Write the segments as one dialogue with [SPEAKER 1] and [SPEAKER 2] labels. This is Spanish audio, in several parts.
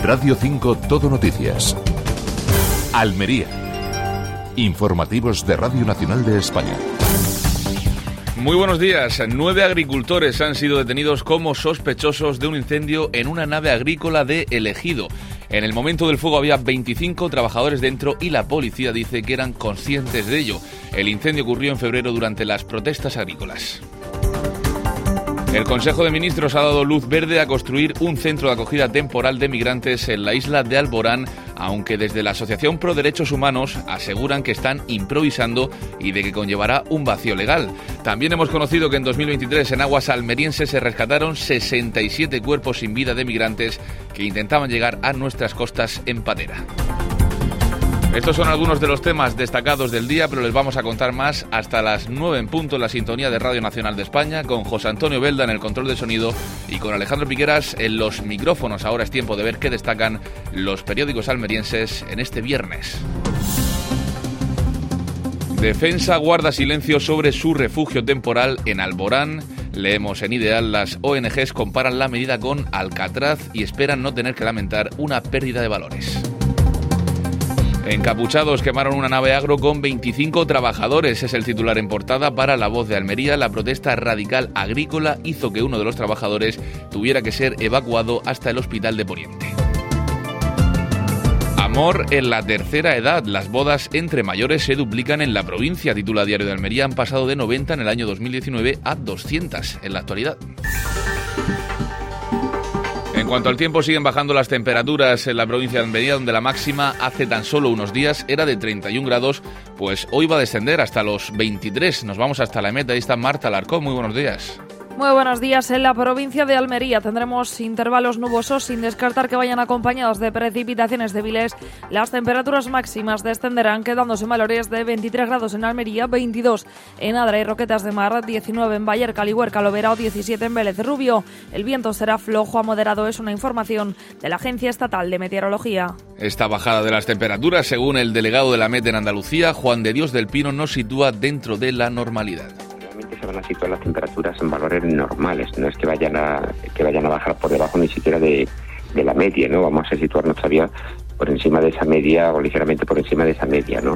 [SPEAKER 1] Radio 5 Todo Noticias. Almería. Informativos de Radio Nacional de España.
[SPEAKER 2] Muy buenos días. 9 agricultores han sido detenidos como sospechosos de un incendio en una nave agrícola de El Ejido. En el momento del fuego había 25 trabajadores dentro y la policía dice que eran conscientes de ello. El incendio ocurrió en febrero durante las protestas agrícolas. El Consejo de Ministros ha dado luz verde a construir un centro de acogida temporal de migrantes en la isla de Alborán, aunque desde la Asociación Pro Derechos Humanos aseguran que están improvisando y de que conllevará un vacío legal. También hemos conocido que en 2023 en aguas almerienses se rescataron 67 cuerpos sin vida de migrantes que intentaban llegar a nuestras costas en patera. Estos son algunos de los temas destacados del día, pero les vamos a contar más hasta las 9 en punto en la sintonía de Radio Nacional de España, con José Antonio Belda en el control de sonido y con Alejandro Piqueras en los micrófonos. Ahora es tiempo de ver qué destacan los periódicos almerienses en este viernes. Defensa guarda silencio sobre su refugio temporal en Alborán. Leemos en Ideal, las ONGs comparan la medida con Alcatraz y esperan no tener que lamentar una pérdida de valores. Encapuchados quemaron una nave agro con 25 trabajadores. Es el titular en portada para La Voz de Almería. La protesta radical agrícola hizo que uno de los trabajadores tuviera que ser evacuado hasta el hospital de Poniente. Amor en la tercera edad. Las bodas entre mayores se duplican en la provincia. Titula Diario de Almería. Han pasado de 90 en el año 2019 a 200 en la actualidad. En cuanto al tiempo, siguen bajando las temperaturas en la provincia de Almería, donde la máxima hace tan solo unos días era de 31 grados, pues hoy va a descender hasta los 23. Nos vamos hasta la meta. Ahí está Marta Alarcón. Muy buenos días.
[SPEAKER 3] Muy buenos días. En la provincia de Almería tendremos intervalos nubosos sin descartar que vayan acompañados de precipitaciones débiles. Las temperaturas máximas descenderán, quedándose en valores de 23 grados en Almería, 22 en Adra y Roquetas de Mar, 19 en Bayer, Calihuerca, Lovera o 17 en Vélez Rubio. El viento será flojo a moderado, es una información de la Agencia Estatal de Meteorología.
[SPEAKER 2] Esta bajada de las temperaturas, según el delegado de la MET en Andalucía, Juan de Dios del Pino, nos sitúa dentro de la normalidad.
[SPEAKER 4] Se van a situar las temperaturas en valores normales, no es que vayan a bajar por debajo ni siquiera de la media, ¿no? Vamos a situarnos todavía por encima de esa media o ligeramente por encima de esa media, ¿no?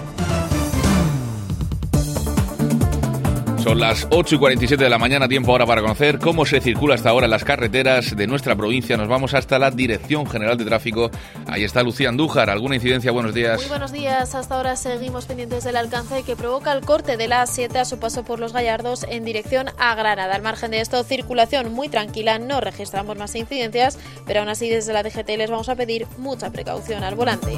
[SPEAKER 2] Son las 8:47 de la mañana, tiempo ahora para conocer cómo se circula hasta ahora en las carreteras de nuestra provincia. Nos vamos hasta la Dirección General de Tráfico. Ahí está Lucía Andújar. ¿Alguna incidencia? Buenos días.
[SPEAKER 5] Muy buenos días. Hasta ahora seguimos pendientes del alcance que provoca el corte de la A7 a su paso por Los Gallardos en dirección a Granada. Al margen de esto, circulación muy tranquila. No registramos más incidencias, pero aún así desde la DGT les vamos a pedir mucha precaución al volante.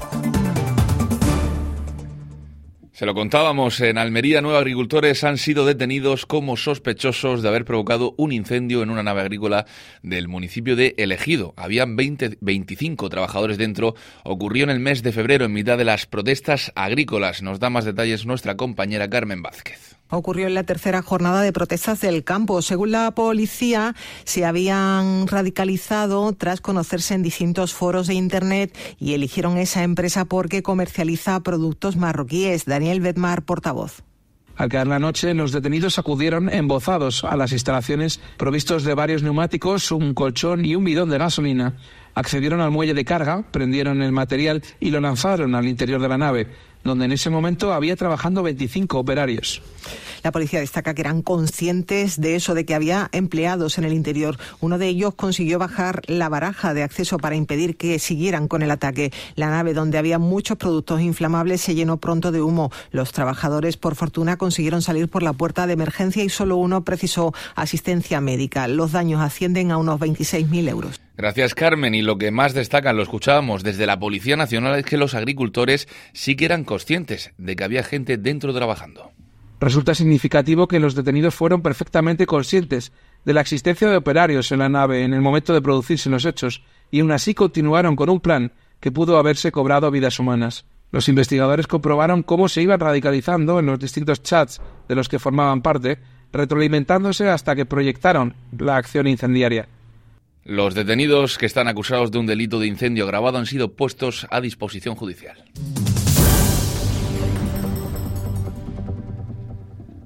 [SPEAKER 2] Se lo contábamos, en Almería 9 agricultores han sido detenidos como sospechosos de haber provocado un incendio en una nave agrícola del municipio de El Ejido. Habían 25 trabajadores dentro. Ocurrió en el mes de febrero, en mitad de las protestas agrícolas. Nos da más detalles nuestra compañera Carmen Vázquez.
[SPEAKER 6] Ocurrió en la tercera jornada de protestas del campo. Según la policía, se habían radicalizado tras conocerse en distintos foros de Internet y eligieron esa empresa porque comercializa productos marroquíes. Daniel Bedmar, portavoz.
[SPEAKER 7] Al caer la noche, los detenidos acudieron embozados a las instalaciones provistos de varios neumáticos, un colchón y un bidón de gasolina. Accedieron al muelle de carga, prendieron el material y lo lanzaron al interior de la nave, donde en ese momento había trabajando 25 operarios.
[SPEAKER 6] La policía destaca que eran conscientes de eso, de que había empleados en el interior. Uno de ellos consiguió bajar la baraja de acceso para impedir que siguieran con el ataque. La nave, donde había muchos productos inflamables, se llenó pronto de humo. Los trabajadores, por fortuna, consiguieron salir por la puerta de emergencia y solo uno precisó asistencia médica. Los daños ascienden a unos 26.000 euros.
[SPEAKER 2] Gracias, Carmen. Y lo que más destacan, lo escuchábamos desde la Policía Nacional, es que los agricultores sí que eran conscientes de que había gente dentro trabajando.
[SPEAKER 7] Resulta significativo que los detenidos fueron perfectamente conscientes de la existencia de operarios en la nave en el momento de producirse los hechos y aún así continuaron con un plan que pudo haberse cobrado vidas humanas. Los investigadores comprobaron cómo se iban radicalizando en los distintos chats de los que formaban parte, retroalimentándose hasta que proyectaron la acción incendiaria.
[SPEAKER 2] Los detenidos que están acusados de un delito de incendio agravado han sido puestos a disposición judicial.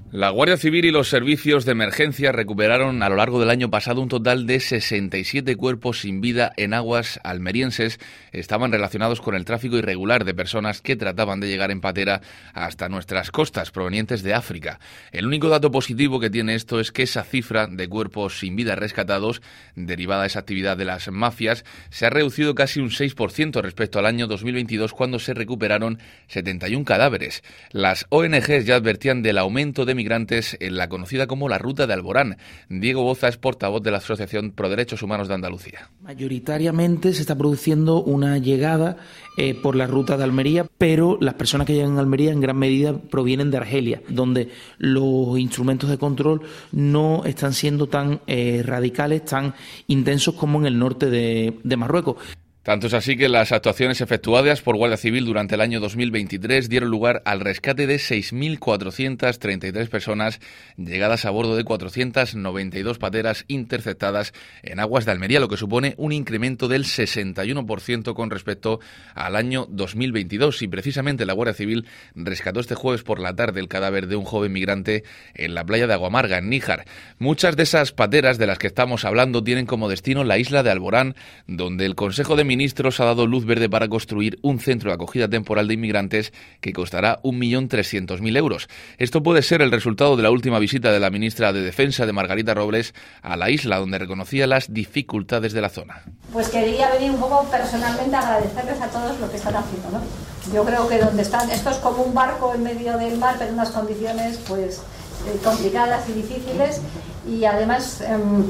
[SPEAKER 2] La Guardia Civil y los servicios de emergencia recuperaron a lo largo del año pasado un total de 67 cuerpos sin vida en aguas almerienses. Estaban relacionados con el tráfico irregular de personas que trataban de llegar en patera hasta nuestras costas provenientes de África. El único dato positivo que tiene esto es que esa cifra de cuerpos sin vida rescatados, derivada de esa actividad de las mafias, se ha reducido casi un 6% respecto al año 2022, cuando se recuperaron 71 cadáveres. Las ONGs ya advertían del aumento de migrantes en la conocida como la Ruta de Alborán. Diego Boza es portavoz de la Asociación Pro Derechos Humanos de Andalucía.
[SPEAKER 8] Mayoritariamente se está produciendo una llegada por la Ruta de Almería, pero las personas que llegan a Almería en gran medida provienen de Argelia, donde los instrumentos de control no están siendo tan radicales, tan intensos como en el norte de Marruecos.
[SPEAKER 2] Tanto es así que las actuaciones efectuadas por Guardia Civil durante el año 2023 dieron lugar al rescate de 6.433 personas llegadas a bordo de 492 pateras interceptadas en aguas de Almería, lo que supone un incremento del 61% con respecto al año 2022. Y precisamente la Guardia Civil rescató este jueves por la tarde el cadáver de un joven migrante en la playa de Aguamarga, en Níjar. Muchas de esas pateras de las que estamos hablando tienen como destino la isla de Alborán, donde el Consejo de Ministros ha dado luz verde para construir un centro de acogida temporal de inmigrantes que costará 1.300.000 euros. Esto puede ser el resultado de la última visita de la ministra de Defensa, de Margarita Robles, a la isla, donde reconocía las dificultades de la zona.
[SPEAKER 9] Pues quería venir un poco personalmente a agradecerles a todos lo que están haciendo, ¿no? Yo creo que donde están, esto es como un barco en medio del mar, pero en unas condiciones pues complicadas y difíciles, y además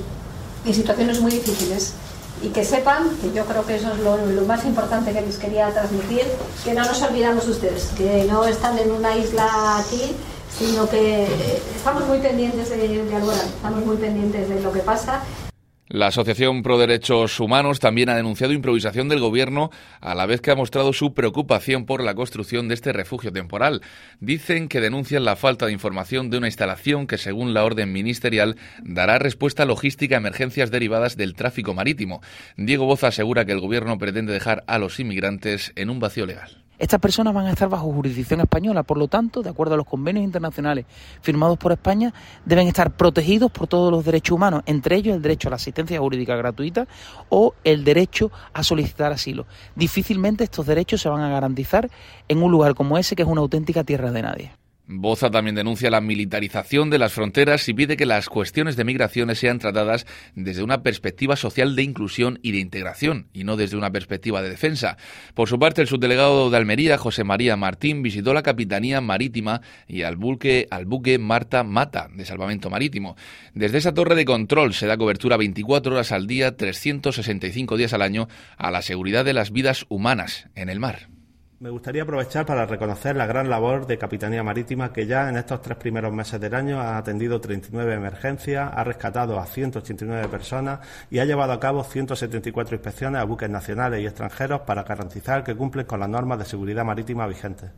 [SPEAKER 9] en situaciones muy difíciles. Y que sepan, que yo creo que eso es lo más importante que les quería transmitir, que no nos olvidamos de ustedes, que no están en una isla aquí, sino que estamos muy pendientes de Alborán, estamos muy pendientes de lo que pasa.
[SPEAKER 2] La Asociación Pro Derechos Humanos también ha denunciado improvisación del Gobierno, a la vez que ha mostrado su preocupación por la construcción de este refugio temporal. Dicen que denuncian la falta de información de una instalación que, según la orden ministerial, dará respuesta logística a emergencias derivadas del tráfico marítimo. Diego Boza asegura que el Gobierno pretende dejar a los inmigrantes en un vacío legal.
[SPEAKER 8] Estas personas van a estar bajo jurisdicción española, por lo tanto, de acuerdo a los convenios internacionales firmados por España, deben estar protegidos por todos los derechos humanos, entre ellos el derecho a la asistencia jurídica gratuita o el derecho a solicitar asilo. Difícilmente estos derechos se van a garantizar en un lugar como ese, que es una auténtica tierra de nadie.
[SPEAKER 2] Boza también denuncia la militarización de las fronteras y pide que las cuestiones de migraciones sean tratadas desde una perspectiva social de inclusión y de integración, y no desde una perspectiva de defensa. Por su parte, el subdelegado de Almería, José María Martín, visitó la Capitanía Marítima y al buque Marta Mata, de Salvamento Marítimo. Desde esa torre de control se da cobertura 24 horas al día, 365 días al año, a la seguridad de las vidas humanas en el mar.
[SPEAKER 10] Me gustaría aprovechar para reconocer la gran labor de Capitanía Marítima, que ya en estos 3 primeros meses del año ha atendido 39 emergencias, ha rescatado a 189 personas y ha llevado a cabo 174 inspecciones a buques nacionales y extranjeros para garantizar que cumplen con las normas de seguridad marítima vigentes.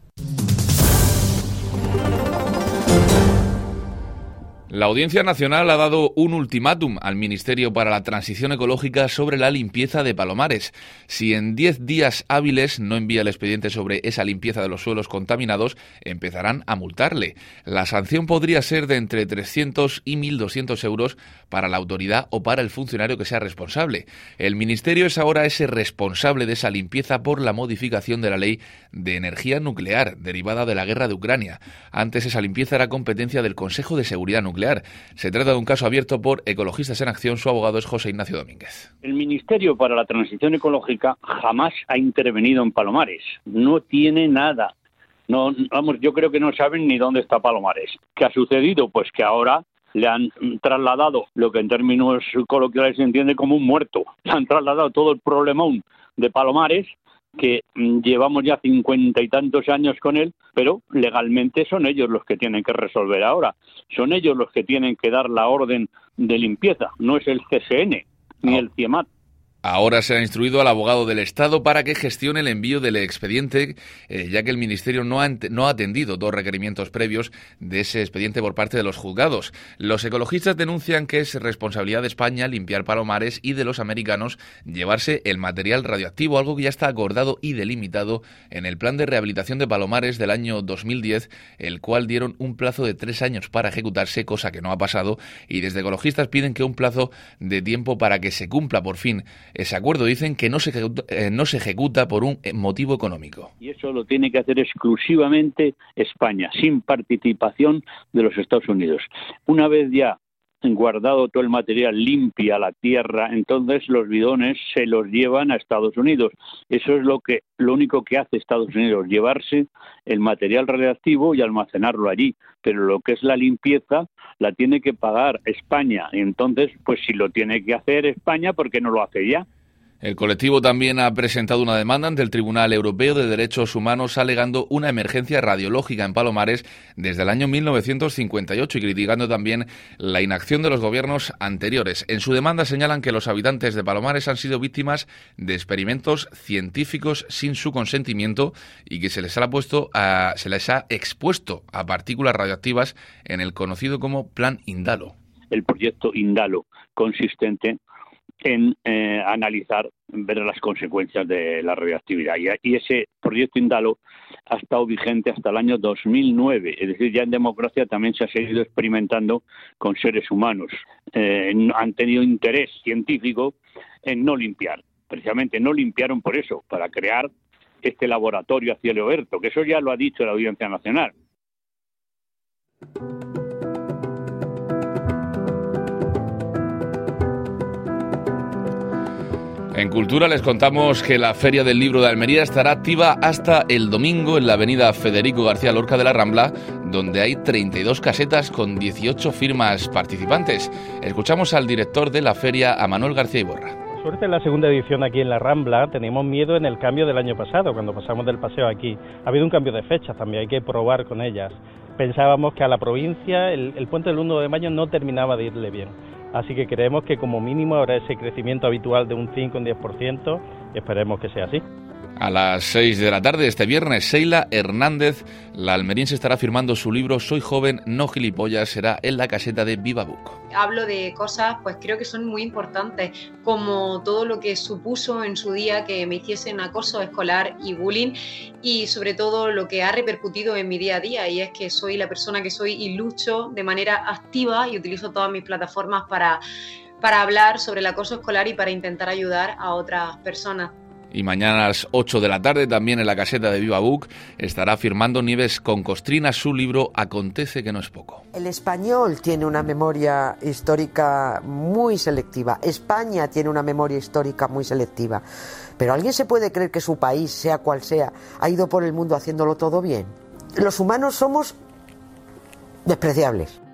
[SPEAKER 2] La Audiencia Nacional ha dado un ultimátum al Ministerio para la Transición Ecológica sobre la limpieza de palomares. Si en 10 días hábiles no envía el expediente sobre esa limpieza de los suelos contaminados, empezarán a multarle. La sanción podría ser de entre 300 y 1.200 euros para la autoridad o para el funcionario que sea responsable. El Ministerio es ahora ese responsable de esa limpieza por la modificación de la Ley de Energía Nuclear, derivada de la guerra de Ucrania. Antes esa limpieza era competencia del Consejo de Seguridad Nuclear. Se trata de un caso abierto por Ecologistas en Acción. Su abogado es José Ignacio Domínguez.
[SPEAKER 11] El Ministerio para la Transición Ecológica jamás ha intervenido en Palomares. No tiene nada. No, vamos, yo creo que no saben ni dónde está Palomares. ¿Qué ha sucedido? Pues que ahora le han trasladado lo que en términos coloquiales se entiende como un muerto. Le han trasladado todo el problemón de Palomares, que llevamos ya 50 y tantos años con él, pero legalmente son ellos los que tienen que resolver ahora. Son ellos los que tienen que dar la orden de limpieza, no es el CSN ni el CIEMAT.
[SPEAKER 2] Ahora se ha instruido al abogado del Estado para que gestione el envío del expediente, ya que el Ministerio no ha atendido 2 requerimientos previos de ese expediente por parte de los juzgados. Los ecologistas denuncian que es responsabilidad de España limpiar Palomares y de los americanos llevarse el material radioactivo, algo que ya está acordado y delimitado en el Plan de Rehabilitación de Palomares del año 2010, el cual dieron un plazo de 3 años para ejecutarse, cosa que no ha pasado, y desde ecologistas piden que un plazo de tiempo para que se cumpla por fin ese acuerdo. Dicen que no se ejecuta por un motivo económico.
[SPEAKER 11] Y eso lo tiene que hacer exclusivamente España, sin participación de los Estados Unidos. Una vez ya guardado todo el material, limpia la tierra, entonces los bidones se los llevan a Estados Unidos. Eso es lo único que hace Estados Unidos, llevarse el material radioactivo y almacenarlo allí. Pero lo que es la limpieza la tiene que pagar España. Entonces, pues si lo tiene que hacer España, ¿por qué no lo hace ya?
[SPEAKER 2] El colectivo también ha presentado una demanda ante el Tribunal Europeo de Derechos Humanos alegando una emergencia radiológica en Palomares desde el año 1958 y criticando también la inacción de los gobiernos anteriores. En su demanda señalan que los habitantes de Palomares han sido víctimas de experimentos científicos sin su consentimiento y que se les ha expuesto a partículas radioactivas en el conocido como Plan Indalo.
[SPEAKER 11] El proyecto Indalo, consistente en analizar, ver las consecuencias de la radioactividad. Y ese proyecto Indalo ha estado vigente hasta el año 2009. Es decir, ya en democracia también se ha seguido experimentando con seres humanos. Han tenido interés científico en no limpiar. Precisamente no limpiaron por eso, para crear este laboratorio a cielo abierto, que eso ya lo ha dicho la Audiencia Nacional.
[SPEAKER 2] En Cultura les contamos que la Feria del Libro de Almería estará activa hasta el domingo en la avenida Federico García Lorca de la Rambla, donde hay 32 casetas con 18 firmas participantes. Escuchamos al director de la feria, a Manuel García Iborra.
[SPEAKER 12] Por suerte en la segunda edición aquí en la Rambla teníamos miedo en el cambio del año pasado, cuando pasamos del paseo aquí. Ha habido un cambio de fechas también, hay que probar con ellas. Pensábamos que a la provincia el puente del 1 de mayo no terminaba de irle bien. Así que creemos que como mínimo habrá ese crecimiento habitual de un 5, un 10% y esperemos que sea así.
[SPEAKER 2] A las 6 de la tarde este viernes, Sheila Hernández, la almeriense, estará firmando su libro Soy joven, no gilipollas, será en la caseta de Viva Book.
[SPEAKER 13] Hablo de cosas, pues creo que son muy importantes, como todo lo que supuso en su día que me hiciesen acoso escolar y bullying, y sobre todo lo que ha repercutido en mi día a día, y es que soy la persona que soy y lucho de manera activa y utilizo todas mis plataformas para hablar sobre el acoso escolar y para intentar ayudar a otras personas.
[SPEAKER 2] Y mañana a las 8 de la tarde, también en la caseta de Viva Book, estará firmando Nieves Concostrina su libro Acontece que no es poco.
[SPEAKER 14] El español tiene una memoria histórica muy selectiva. España tiene una memoria histórica muy selectiva. Pero ¿alguien se puede creer que su país, sea cual sea, ha ido por el mundo haciéndolo todo bien? Los humanos somos despreciables.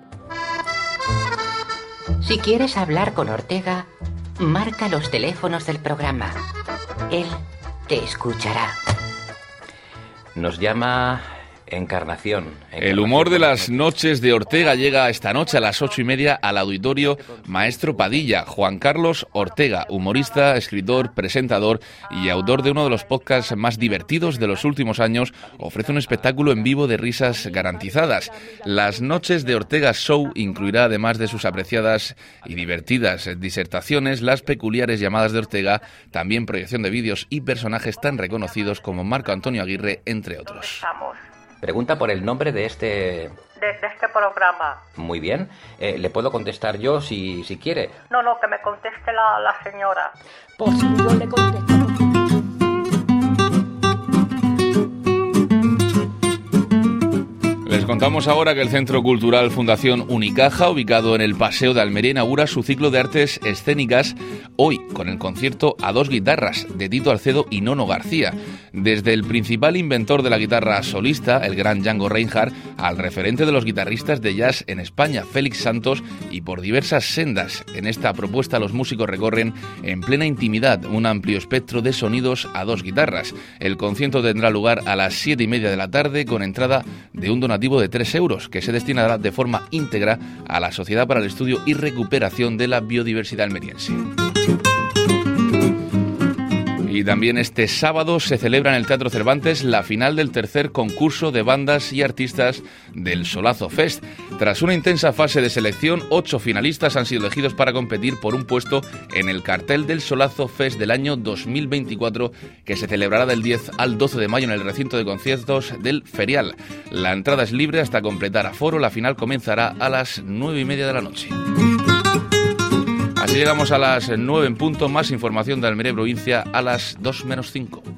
[SPEAKER 15] Si quieres hablar con Ortega, marca los teléfonos del programa. Él te escuchará.
[SPEAKER 16] Nos llama Encarnación.
[SPEAKER 2] El humor de las noches de Ortega llega esta noche a las 8:30 al auditorio Maestro Padilla. Juan Carlos Ortega, humorista, escritor, presentador y autor de uno de los podcasts más divertidos de los últimos años, ofrece un espectáculo en vivo de risas garantizadas. Las noches de Ortega Show incluirá, además de sus apreciadas y divertidas disertaciones, las peculiares llamadas de Ortega, también proyección de vídeos y personajes tan reconocidos como Marco Antonio Aguirre, entre otros.
[SPEAKER 16] Pregunta por el nombre de este
[SPEAKER 17] programa.
[SPEAKER 16] Muy bien. ¿Le puedo contestar yo si quiere?
[SPEAKER 17] No, que me conteste la señora.
[SPEAKER 15] Pues yo le contesto.
[SPEAKER 2] Les contamos ahora que el Centro Cultural Fundación Unicaja, ubicado en el Paseo de Almería, inaugura su ciclo de artes escénicas hoy con el concierto a 2 guitarras de Tito Alcedo y Nono García. Desde el principal inventor de la guitarra solista, el gran Django Reinhardt, al referente de los guitarristas de jazz en España, Félix Santos, y por diversas sendas. En esta propuesta los músicos recorren en plena intimidad un amplio espectro de sonidos a 2 guitarras. El concierto tendrá lugar a las 7:30 de la tarde con entrada de un donativo de 3 euros que se destinará de forma íntegra a la Sociedad para el Estudio y Recuperación de la Biodiversidad Almeriense. Y también este sábado se celebra en el Teatro Cervantes la final del tercer concurso de bandas y artistas del Solazo Fest. Tras una intensa fase de selección, 8 finalistas han sido elegidos para competir por un puesto en el cartel del Solazo Fest del año 2024, que se celebrará del 10 al 12 de mayo en el recinto de conciertos del Ferial. La entrada es libre hasta completar aforo. La final comenzará a las 9:30 de la noche. Así llegamos a las 9 en punto. Más información de Almería y provincia a las 2 menos 5.